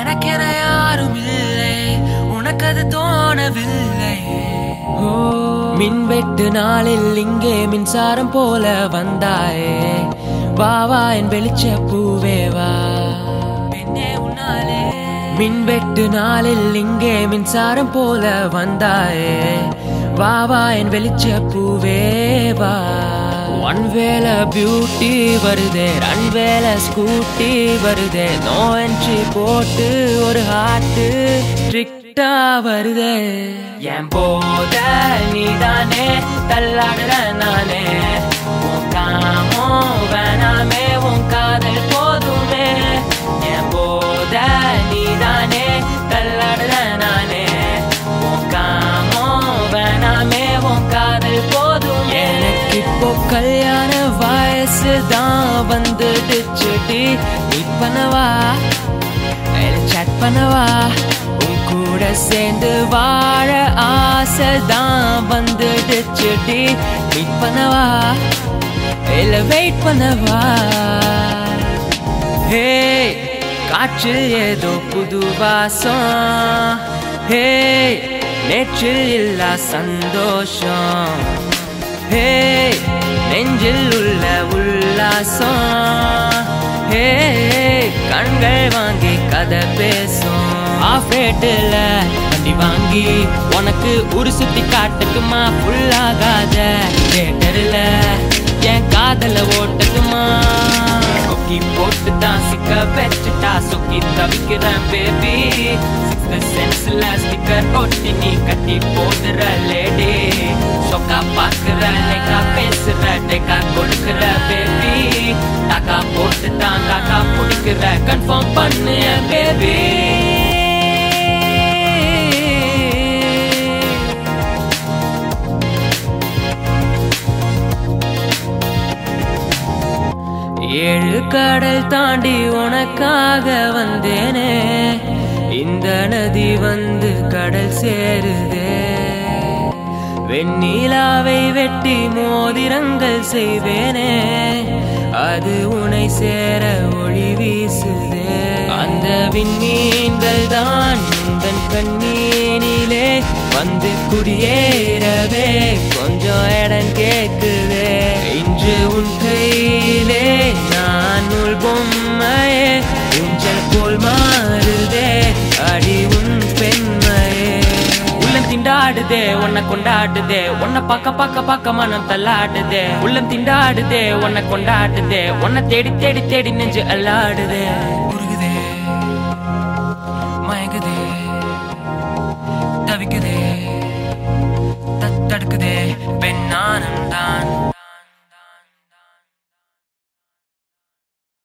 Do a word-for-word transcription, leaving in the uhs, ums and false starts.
எனக்கென யாரும் இல்லை, உனக்கது தோணவில்லை. மின்வெட்டு நாளில் இங்கே மின்சாரம் போல வந்தாயே, வா வா என் வெளிச்ச பூவே வா. மின்வெட்டு நாளில் இங்கே மின்சாரம் போல வந்தாயே, வா வா என் வெளிச்ச பூவே வா. ஒன் வேளை பியூட்டி வருதே, ரன் வேளை ஸ்கூட்டி வருதே, நோ என்ட்ரி போட்டு ஒரு ஹார்ட் ஸ்ட்ரிக்டா வருதே. என் போத நீதானே தள்ளாடுற நானே, உன் காமோ வேணாமே உன் காதல் போதுமே. என் போத நீதானே தள்ளாடுற நானே, உன் காமோ வேணாமே உன் காதல் போதும். எனக்கு இப்போ கல்யாண வயசு தான் வந்துடுச்சுடி, மீட் பண்ணவா சாட் பண்ணவா, உன் கூட சேர்ந்து வாழ ஆசை தான் வந்துடுச்சுடி, மீட் பண்ணவா இல்ல வெயிட் பண்ணவா. ஹே காற்றில் ஏதோ புது வாசம், ஹே நேற்றில் இல்லா சந்தோஷம், ஹே நெஞ்சில் உள்ள உல்லாசம், ஹே கண்கள் வாங்கி கதை பேசும். ஆஃப் ரேட்டில் வண்டி வாங்கி உனக்கு ஒரு சுத்தி காட்டுக்குமா, ஃபுல்லாகாத தேட்டரில் என் காதல ஓட்டக்குமா. கொக்கி போட்டு தான் சிக்க வச்சுட்டா சொக்கி தவிக்கிறேன் பேபி, சிக்ஸ்த் சென்ஸ்ல ஸ்டிக்கர் ஒட்டி நீ கட்டி போடுற லேடி. சொக்கா பாக்குற லேக்கா பேசுற டேக்கா கொடுக்குற பேபி, டாக்கா போட்டு தான் காக்கா பிடிக்கிற கன்ஃபார்ம் பண்ணு பேபி. ஏழு கடல் தாண்டி உனக்காக வந்தேனே, இந்த நதி வந்து கடல் சேருதே. வெண்ணிலாவை வெட்டி மோதிரங்கள் செய்வேனே, அது உனை சேர ஒளி வீசுதே. அந்த விண்மீன்கள் தான் உந்தன் கண்ணீனிலே வந்து குடியேறவே கொஞ்சம் இடம் கேக்குதே. இன்று உன் கையிலே நான் உள் பொம்மையே, ஊஞ்சல் போல் மாறுதே அடி உன் பெண்மையே. உள்ளம் திண்டாடுதே உன்னை கொண்டாடுதே, உன்னை பார்க்க பார்க்க பார்க்க மனம் தள்ளாடுதே. உள்ளம் திண்டாடுதே உன்னை கொண்டாடுதே, உன்னை தேடி தேடி தேடி நெஞ்சு அல்லாடுதே.